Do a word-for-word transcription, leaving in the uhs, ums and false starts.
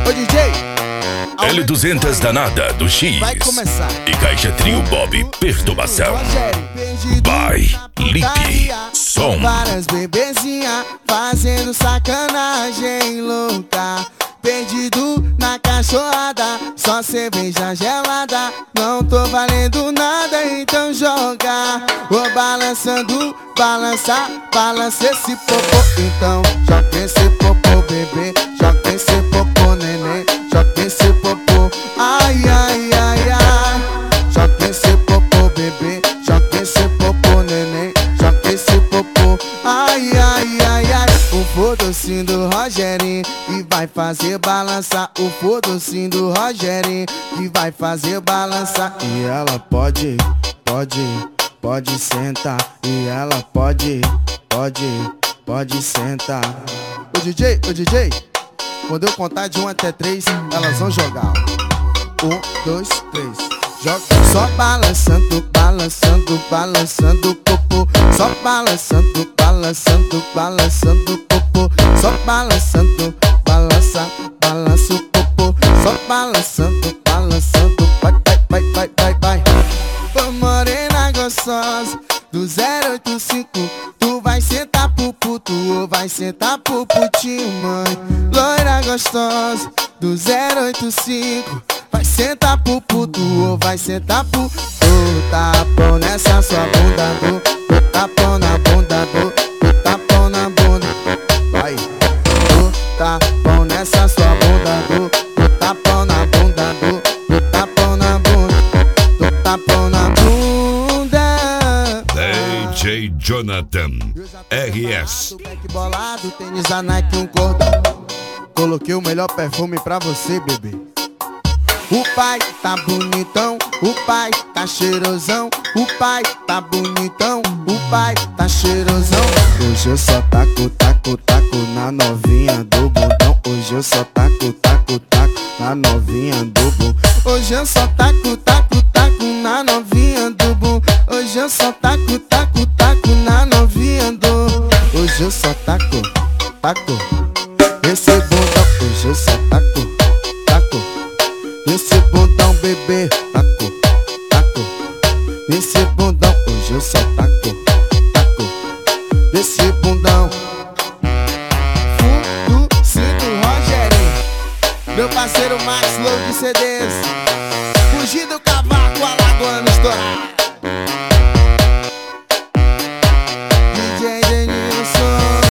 Ô D J, L duzentos danada do X. vai começar. E caixa trio Bob Perturbação. Vai, Lipe, som. Várias bebezinha fazendo sacanagem louca. Perdido na cachorrada, só cerveja gelada. Não tô valendo nada, então joga. Vou balançando, balançar, balança esse popô. Então joga esse popô, bebê. Joga esse popô, neném. Joga esse popô, ai, ai, ai, ai. Joga esse popô, bebê. Joga esse popô, neném. Joga esse popô, ai, ai, ai, ai. O fodocinho do Rogerinho que vai fazer balançar. O fodocinho do Rogerinho que vai fazer balançar. E ela pode, pode, pode sentar. E ela pode, pode, pode sentar. Ô D J, ô D J, quando eu contar de um até três, elas vão jogar. Um, dois, três. Joga só balançando, balançando, balançando o popô. Só balançando, balançando, balançando o popô. Só balançando, balança, balança o popô. Só balançando, balançando, vai, vai, vai, vai, vai, vai. Ô morena gostosa do zero oito cinco, tu vai sentar pro puto ou vai sentar pro putinho, mãe? Loira gostosa do zero oito cinco, vai sentar pro puto ou vai sentar pro... Do tapão nessa sua bunda, do, do tapão na bunda, do, do tapão na bunda. Vai, do tapão nessa sua bunda, do, do tapão na bunda, do, do tapão na bunda, do tapão na bunda. D J Jonathan R S. Back bolado, tênis da Nike, um cordão. Coloquei o melhor perfume pra você, bebê. O pai tá bonitão, o pai tá cheirosão. O pai tá bonitão, o pai tá cheirosão. Hoje eu só taco, taco, taco na novinha do bundão. Hoje eu só taco, taco, taco na novinha do bum. Hoje eu só taco, taco, taco na novinha do bum. Hoje eu só taco, taco, taco na novinha do. Hoje eu só taco, taco esse bundão. Hoje eu só taco, taco esse bundão, bebê. Taco, taco nesse bundão. Hoje eu só taco, taco nesse bundão. Fundo, cinto, Rogerinho, meu parceiro Max Low de C D